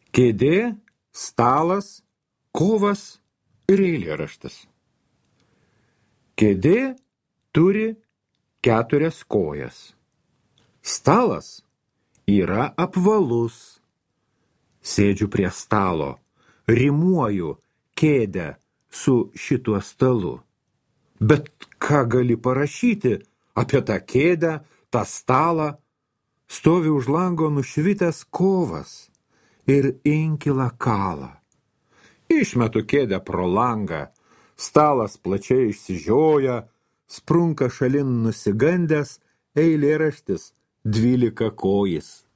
Kėdė, stalas, kovas ir eilėraštis. Kėdė turi 4 kojas. Stalas yra apvalus. Sėdžiu prie stalo, rimuoju kėdę su šituo stalu. Bet ką gali parašyti apie tą kėdę, tą stalą? Stovi už lango nušvitęs kovas ir inkilą kala. Išmetu kėdę pro langą, stalas plačiai išsižioja, sprunka šalin nusigandęs eilėraštis 12 kojis.